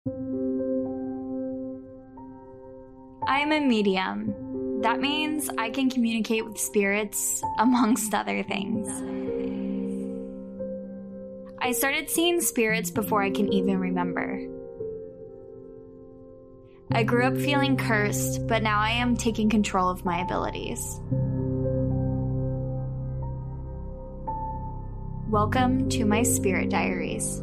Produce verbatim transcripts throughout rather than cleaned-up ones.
I'm a medium. That means I can communicate with spirits, amongst other things. I started seeing spirits before I can even remember. I grew up feeling cursed, but now I am taking control of my abilities. Welcome to my Spirit Diaries.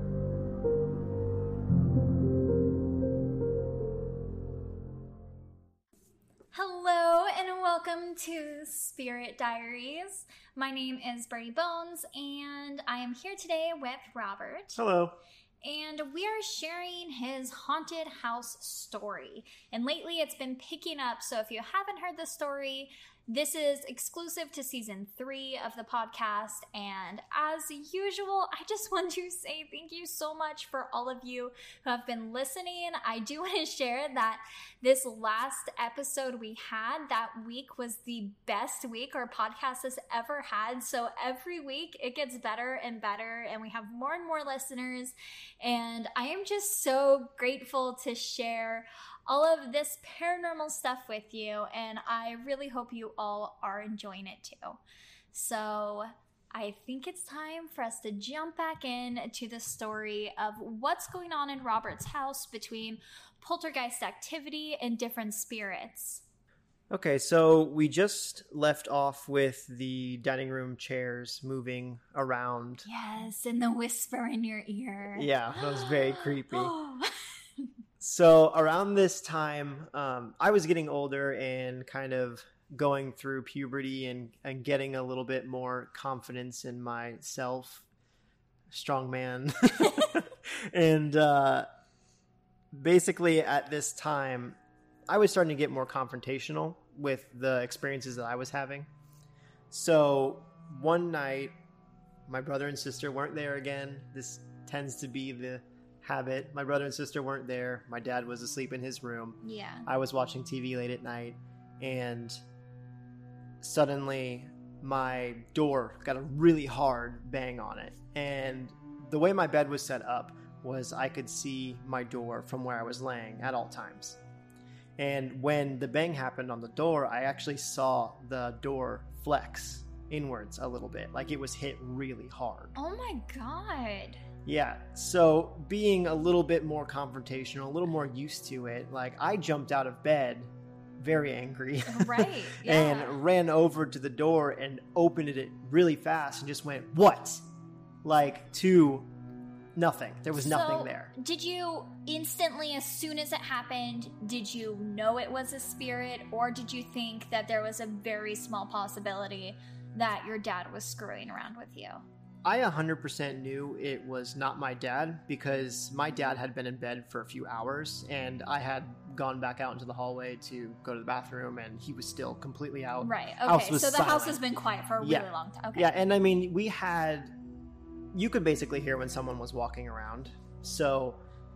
Hello and welcome to Spirit Diaries. My name is Birdie Bones and I am here today with Robert. Hello. And we are sharing his haunted house story. And lately it's been picking up, so if you haven't heard the story, this is exclusive to season three of the podcast. And as usual, I just want to say thank you so much for all of you who have been listening. I do want to share that this last episode we had that week was the best week our podcast has ever had. So every week it gets better and better, and we have more and more listeners. And I am just so grateful to share all of this paranormal stuff with you, and I really hope you all are enjoying it too. So I think it's time for us to jump back in to the story of what's going on in Robert's house between poltergeist activity and different spirits. Okay, so we just left off with the dining room chairs moving around. Yes, and the whisper in your ear. Yeah, that was very creepy. So around this time, um, I was getting older and kind of going through puberty and, and getting a little bit more confidence in myself, strong man. and uh, basically at this time, I was starting to get more confrontational with the experiences that I was having. So one night, my brother and sister weren't there again. This tends to be the habit. My brother and sister weren't there. My dad was asleep in his room. Yeah. I was watching T V late at night, and suddenly my door got a really hard bang on it. And the way my bed was set up was I could see my door from where I was laying at all times. And when the bang happened on the door, I actually saw the door flex inwards a little bit, like it was hit really hard. Oh my God. Yeah, so being a little bit more confrontational, a little more used to it, like I jumped out of bed very angry. Right, yeah. And ran over to the door and opened it really fast and just went, what? Like, to nothing. There was so, nothing there. Did you instantly, as soon as it happened, did you know it was a spirit, or did you think that there was a very small possibility that your dad was screwing around with you? I one hundred percent knew it was not my dad because my dad had been in bed for a few hours and I had gone back out into the hallway to go to the bathroom and he was still completely out. Right. Okay. So the silent. house has been quiet for a really yeah. long time. Okay. Yeah. And I mean, we had, you could basically hear when someone was walking around. So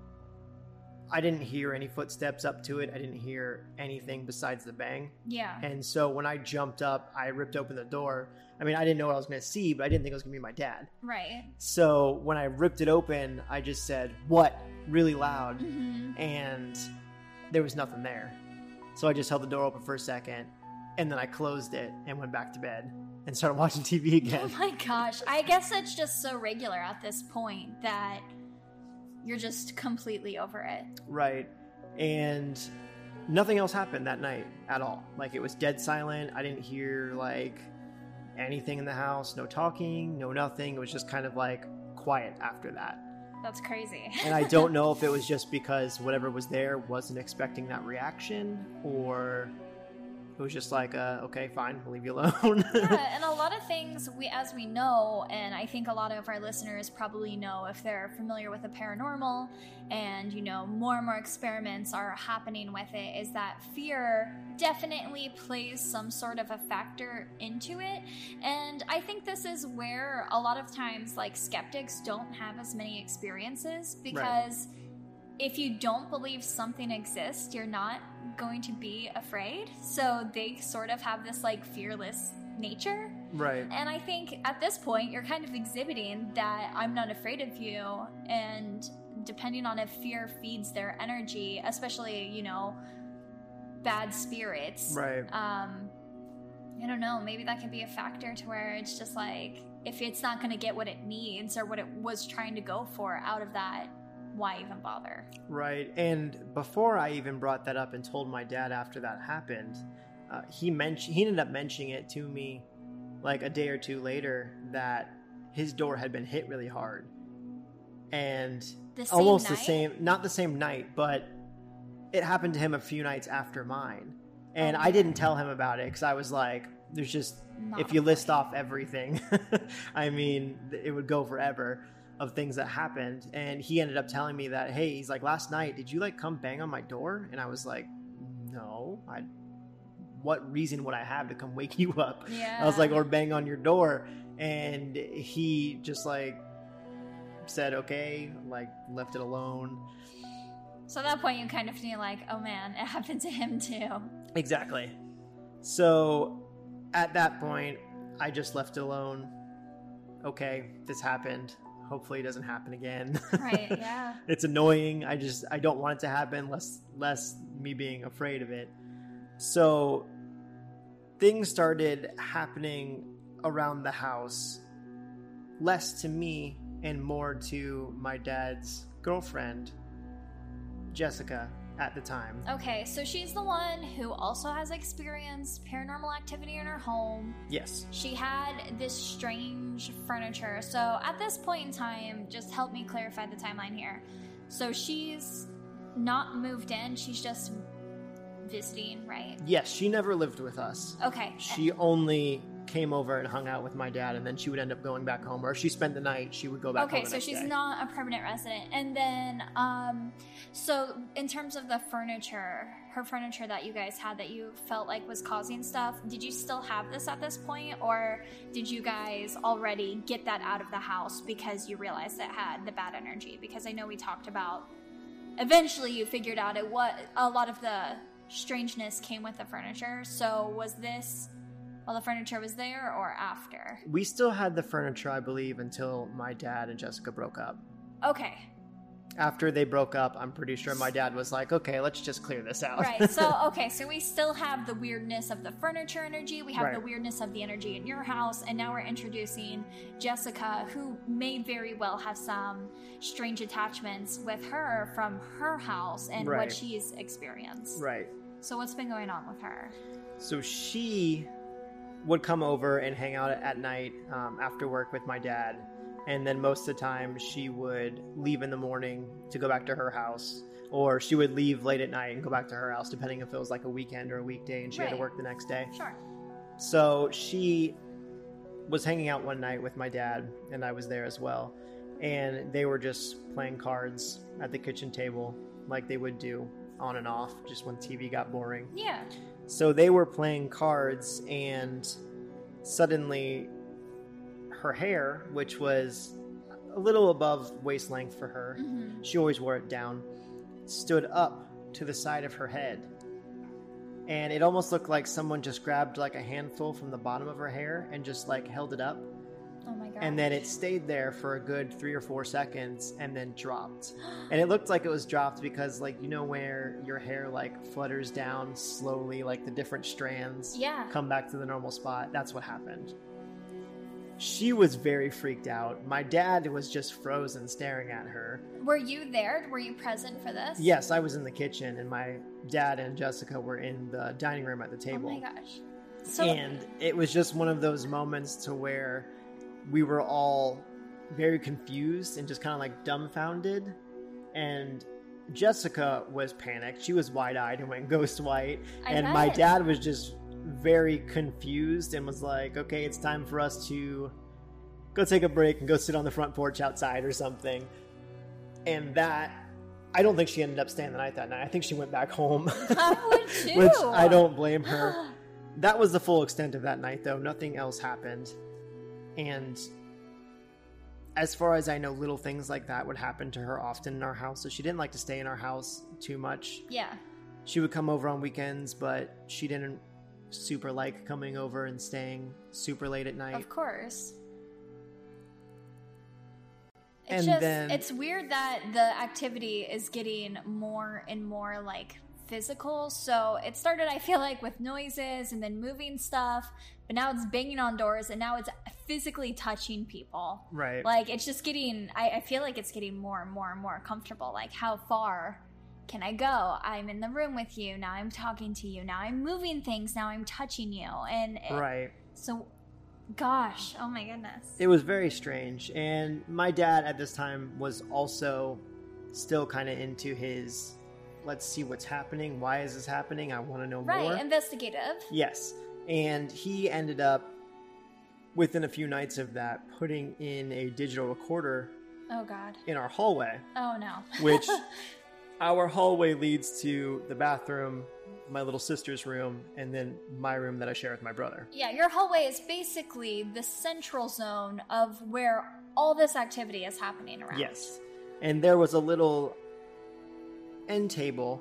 I didn't hear any footsteps up to it. I didn't hear anything besides the bang. Yeah. And so when I jumped up, I ripped open the door. I mean, I didn't know what I was going to see, but I didn't think it was going to be my dad. Right. So when I ripped it open, I just said, what? Really loud. Mm-hmm. And there was nothing there. So I just held the door open for a second, and then I closed it and went back to bed and started watching T V again. Oh my gosh. I guess it's just so regular at this point that you're just completely over it. Right. And nothing else happened that night at all. Like, it was dead silent. I didn't hear, like, anything in the house. No talking, no nothing. It was just kind of, like, quiet after that. That's crazy. And I don't know if it was just because whatever was there wasn't expecting that reaction, or it was just like, uh, okay, fine, we'll leave you alone. Yeah, and a lot of things, we, as we know, and I think a lot of our listeners probably know if they're familiar with the paranormal, and, you know, more and more experiments are happening with it, is that fear definitely plays some sort of a factor into it. And I think this is where a lot of times, like, skeptics don't have as many experiences, because right. if you don't believe something exists, you're not going to be afraid. So they sort of have this, like, fearless nature. Right. And I think at this point, you're kind of exhibiting that I'm not afraid of you, and depending on if fear feeds their energy, especially, you know, bad spirits. Right. Um, I don't know, maybe that could be a factor to where it's just like, if it's not going to get what it needs or what it was trying to go for out of that, why even bother? Right. And before I even brought that up and told my dad after that happened, uh, he mentioned, he ended up mentioning it to me like a day or two later that his door had been hit really hard. And The same almost the night? same, not the same night, but it happened to him a few nights after mine. And Oh, I didn't tell him about it because I was like, there's just, Not if a you list point. off everything, I mean, it would go forever of things that happened. And he ended up telling me that, hey, he's like, last night, did you like come bang on my door? And I was like, no, I, what reason would I have to come wake you up? Yeah. I was like, or bang on your door. And he just like said, okay, like left it alone. So at that point, you kind of feel like, oh man, it happened to him too. Exactly. So at that point, I just left it alone. Okay, this happened. Hopefully it doesn't happen again. Right, yeah. It's annoying. I just, I don't want it to happen, less, less me being afraid of it. So things started happening around the house, less to me and more to my dad's girlfriend, Jessica, at the time. Okay, so she's the one who also has experienced paranormal activity in her home. Yes. She had this strange furniture. So at this point in time, just help me clarify the timeline here. So she's not moved in, she's just visiting, right? Yes, she never lived with us. Okay. She only came over and hung out with my dad, and then she would end up going back home, or if she spent the night, she would go back Okay, home the so next she's day. not a permanent resident. And then, um, so in terms of the furniture, her furniture that you guys had that you felt like was causing stuff, did you still have this at this point, or did you guys already get that out of the house because you realized it had the bad energy? Because I know we talked about, eventually you figured out it what a lot of the strangeness came with the furniture. So was this while the furniture was there or after? We still had the furniture, I believe, until my dad and Jessica broke up. Okay. After they broke up, I'm pretty sure my dad was like, okay, let's just clear this out. Right. So, okay. So we still have the weirdness of the furniture energy. We have Right. the weirdness of the energy in your house. And now we're introducing Jessica, who may very well have some strange attachments with her from her house and Right. what she's experienced. Right. So what's been going on with her? So she would come over and hang out at night um, after work with my dad. And then most of the time she would leave in the morning to go back to her house, or she would leave late at night and go back to her house, depending if it was like a weekend or a weekday and she had to Right. work the next day. Sure. So she was hanging out one night with my dad, and I was there as well. And they were just playing cards at the kitchen table like they would do on and off, just when T V got boring. Yeah. So they were playing cards, and suddenly her hair, which was a little above waist length for her, hmm she always wore it down, stood up to the side of her head. And it almost looked like someone just grabbed like a handful from the bottom of her hair and just like held it up. Oh my god. And then it stayed there for a good three or four seconds and then dropped. And it looked like it was dropped because, like, you know where your hair like flutters down slowly, like the different strands Yeah. come back to the normal spot? That's what happened. She was very freaked out. My dad was just frozen staring at her. Were you there? Were you present for this? Yes, I was in the kitchen, and my dad and Jessica were in the dining room at the Oh table. my gosh. So And it was just one of those moments to where we were all very confused and just kind of like dumbfounded. And Jessica was panicked. She was wide-eyed and went ghost white. I And my bet. dad was just very confused and was like, okay, it's time for us to go take a break and go sit on the front porch outside or something. And that, I don't think she ended up staying the night that night. I think she went back home. I would too. Which I don't blame her. That was the full extent of that night, though. Nothing else happened. And as far as I know, little things like that would happen to her often in our house. So she didn't like to stay in our house too much. Yeah. She would come over on weekends, but she didn't super like coming over and staying super late at night. Of course. It's and just, then it's weird that the activity is getting more and more like physical. So it started, I feel like, with noises and then moving stuff, but now it's banging on doors and now it's physically touching people. Right. Like it's just getting, I, I feel like it's getting more and more and more comfortable. Like how far can I go? I'm in the room with you. Now I'm talking to you. Now I'm moving things. Now I'm touching you. And it, right. So, gosh, oh my goodness. It was very strange. And my dad at this time was also still kind of into his, let's see what's happening. Why is this happening? I want to know right, more. Right, investigative. Yes. And he ended up, within a few nights of that, putting in a digital recorder. Oh, God. In our hallway. Oh, no. Which, our hallway leads to the bathroom, my little sister's room, and then my room that I share with my brother. Yeah, your hallway is basically the central zone of where all this activity is happening around. Yes. And there was a little end table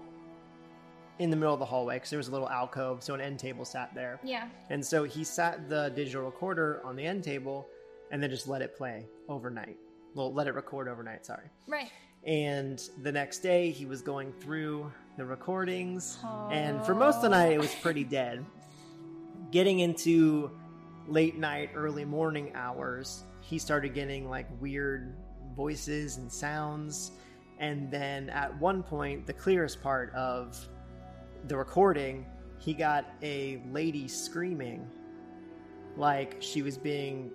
in the middle of the hallway because there was a little alcove, so an end table sat there. Yeah. And so he sat the digital recorder on the end table and then just let it play overnight. Well, let it record overnight, sorry. Right. And the next day he was going through the recordings, oh. and for most of the night it was pretty dead. Getting into late night, early morning hours, he started getting like weird voices and sounds. And then at one point, the clearest part of the recording, he got a lady screaming like she was being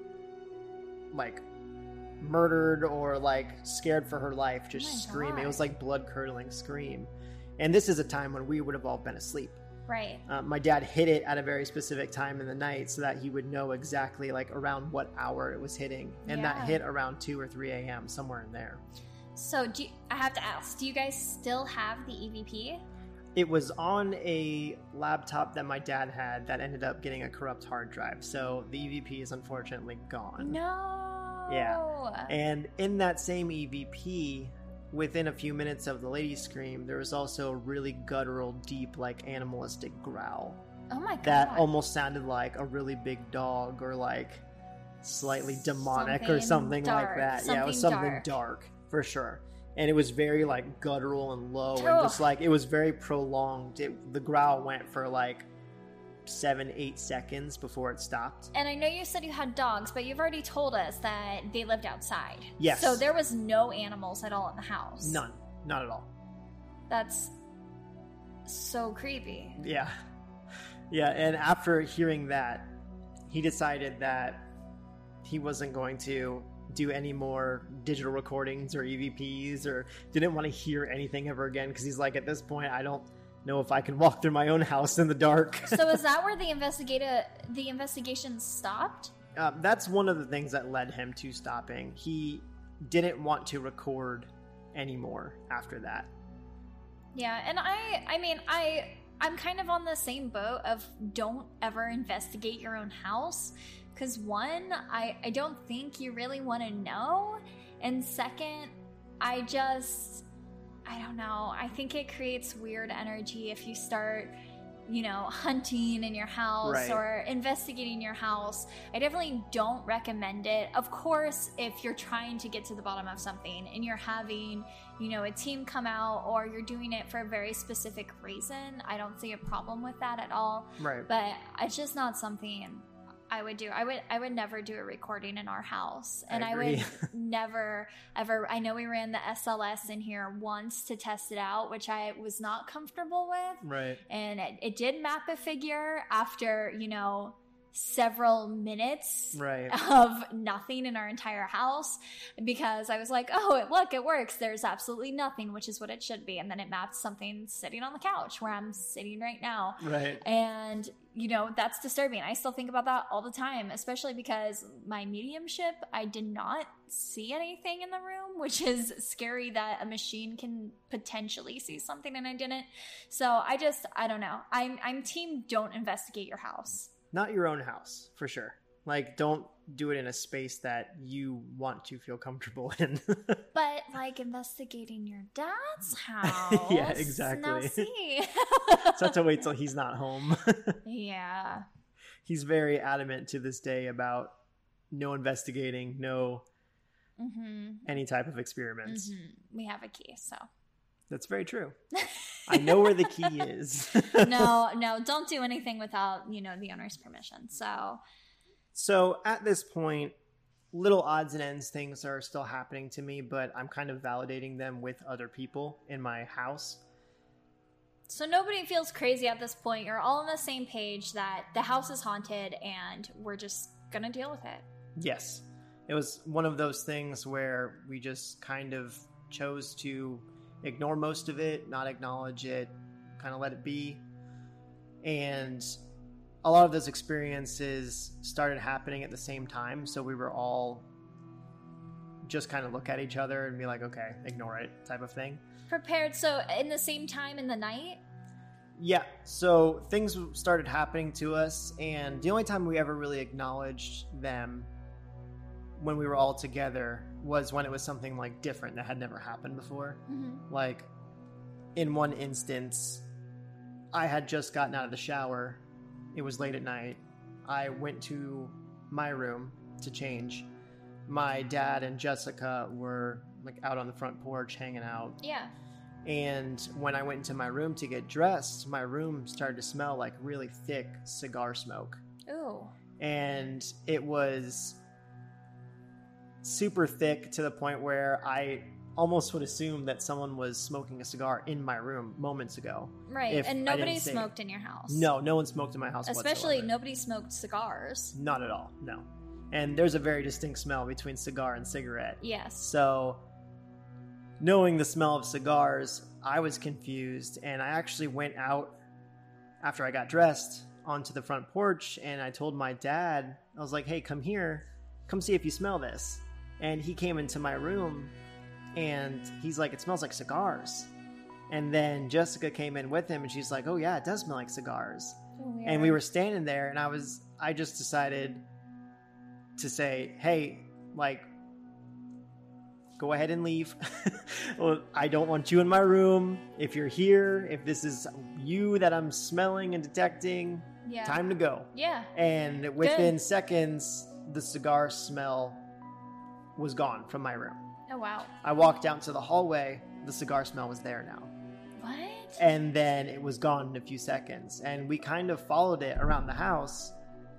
like murdered or like scared for her life, just oh screaming. God. It was like blood-curdling scream. And this is a time when we would have all been asleep. Right. Uh, my dad hit it at a very specific time in the night so that he would know exactly like around what hour it was hitting. And yeah. that hit around two or three a.m., somewhere in there. So do you, I have to ask, do you guys still have the E V P? It was on a laptop that my dad had that ended up getting a corrupt hard drive. So the E V P is unfortunately gone. No. Yeah. And in that same E V P, within a few minutes of the lady scream, there was also a really guttural, deep, like animalistic growl. Oh my God. That almost sounded like a really big dog or like slightly demonic something or something dark. like that. Something yeah, it was something dark. dark for sure. And it was very like guttural and low Ugh. and just like it was very prolonged. It, the growl went for like seven, eight seconds before it stopped. And I know you said you had dogs, but you've already told us that they lived outside. Yes. So there was no animals at all in the house. None. Not at all. That's so creepy. Yeah. Yeah, and after hearing that, he decided that he wasn't going to do any more digital recordings or E V Ps or didn't want to hear anything ever again because he's like, at this point, I don't know if I can walk through my own house in the dark. So is that where the investigator the investigation stopped? Uh, that's one of the things that led him to stopping. He didn't want to record anymore after that. Yeah, and I I mean, I I'm kind of on the same boat of don't ever investigate your own house. Because one, I, I don't think you really want to know. And second, I just, I don't know. I think it creates weird energy if you start, you know, hunting in your house right. or investigating your house. I definitely don't recommend it. Of course, if you're trying to get to the bottom of something and you're having, you know, a team come out or you're doing it for a very specific reason, I don't see a problem with that at all. Right. But it's just not something I would do. I would I would never do a recording in our house. And I, I would never ever I know we ran the S L S in here once to test it out, which I was not comfortable with. Right. And it, it did map a figure after, you know, several minutes right. of nothing in our entire house because I was like, oh, look, it works. There's absolutely nothing, which is what it should be. And then it mapped something sitting on the couch where I'm sitting right now. Right. And, you know, that's disturbing. I still think about that all the time, especially because my mediumship, I did not see anything in the room, which is scary that a machine can potentially see something and I didn't. So I just, I don't know. I'm, I'm team don't investigate your house. Not your own house, for sure. Like, don't do it in a space that you want to feel comfortable in. But, like, investigating your dad's house. Yeah, exactly. Now see. So have to wait till he's not home. Yeah. He's very adamant to this day about no investigating, no mm-hmm. any type of experiments. Mm-hmm. We have a key, so. That's very true. I know where the key is. no, no, don't do anything without, you know, the owner's permission. So, so at this point, little odds and ends things are still happening to me, but I'm kind of validating them with other people in my house. So nobody feels crazy at this point. You're all on the same page that the house is haunted and we're just going to deal with it. Yes. It was one of those things where we just kind of chose to ignore most of it, not acknowledge it, kind of let it be. And a lot of those experiences started happening at the same time, so we were all just kind of look at each other and be like, okay, ignore it type of thing. Prepared. So in the same time in the night? Yeah. So things started happening to us, and the only time we ever really acknowledged them when we were all together was when it was something like different that had never happened before. Mm-hmm. Like in one instance, I had just gotten out of the shower. It was late at night. I went to my room to change. My dad and Jessica were like out on the front porch hanging out. Yeah. And when I went into my room to get dressed, my room started to smell like really thick cigar smoke. Ooh. And it was super thick to the point where I almost would assume that someone was smoking a cigar in my room moments ago. Right, and nobody smoked in your house. No, no one smoked in my house Especially whatsoever. Nobody smoked cigars. Not at all, no. And there's a very distinct smell between cigar and cigarette. Yes. So, knowing the smell of cigars, I was confused, and I actually went out after I got dressed onto the front porch, and I told my dad, I was like, hey, come here, come see if you smell this. And he came into my room, and he's like, it smells like cigars. And then Jessica came in with him, and she's like, oh yeah, it does smell like cigars. Oh, and we were standing there, and I was, I just decided to say, hey, like, go ahead and leave. Well, I don't want you in my room. If you're here, if this is you that I'm smelling and detecting, yeah. time to go. Yeah. And within Good. seconds, the cigar smell was gone from my room. Oh, wow. I walked out to the hallway. The cigar smell was there now. What? And then it was gone in a few seconds. And we kind of followed it around the house.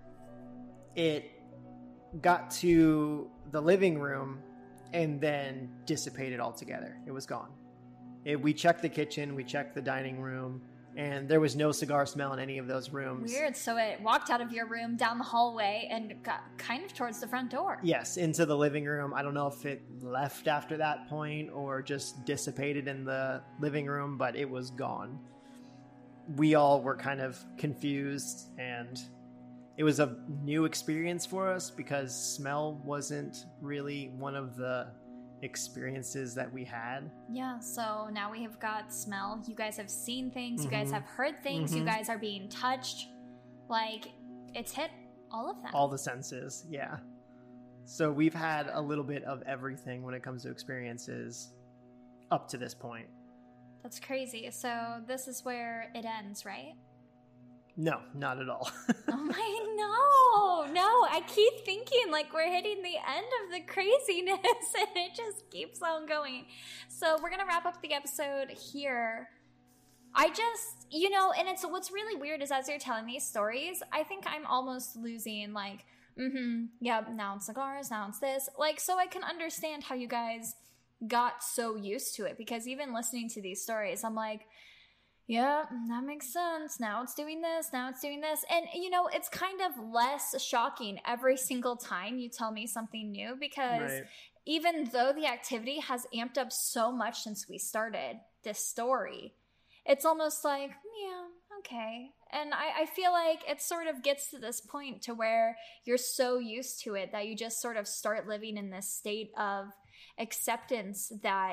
It got to the living room and then dissipated altogether. It was gone. It, we checked the kitchen, we checked the dining room, and there was no cigar smell in any of those rooms. Weird. So it walked out of your room, down the hallway, and got kind of towards the front door. Yes, into the living room. I don't know if it left after that point or just dissipated in the living room, but it was gone. We all were kind of confused, and it was a new experience for us because smell wasn't really one of the experiences that we had. Yeah, so now we have got smell. You guys have seen things. Mm-hmm. You guys have heard things. Mm-hmm. You guys are being touched. Like, it's hit all of them. All the senses, yeah. So we've had a little bit of everything when it comes to experiences up to this point. That's crazy. So this is where it ends, right? No, not at all. Oh my, no, no. I keep thinking like we're hitting the end of the craziness and it just keeps on going. So we're going to wrap up the episode here. I just, you know, and it's what's really weird is as you're telling these stories, I think I'm almost losing like, mm-hmm, yeah, now it's cigars, now it's this. Like, so I can understand how you guys got so used to it because even listening to these stories, I'm like, yeah, that makes sense. Now it's doing this. Now it's doing this. And, you know, it's kind of less shocking every single time you tell me something new because right. even though the activity has amped up so much since we started this story, it's almost like, yeah, okay. And I, I feel like it sort of gets to this point to where you're so used to it that you just sort of start living in this state of acceptance that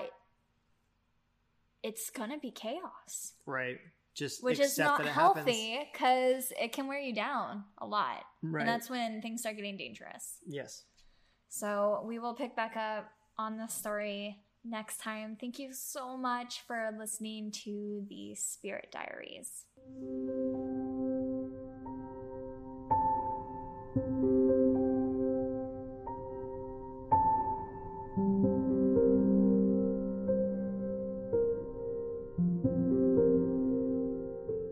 it's gonna be chaos, right? Just which is not healthy because it can wear you down a lot, right? And that's when things start getting dangerous. Yes. So we will pick back up on this story next time. Thank you so much for listening to the Spirit Diaries.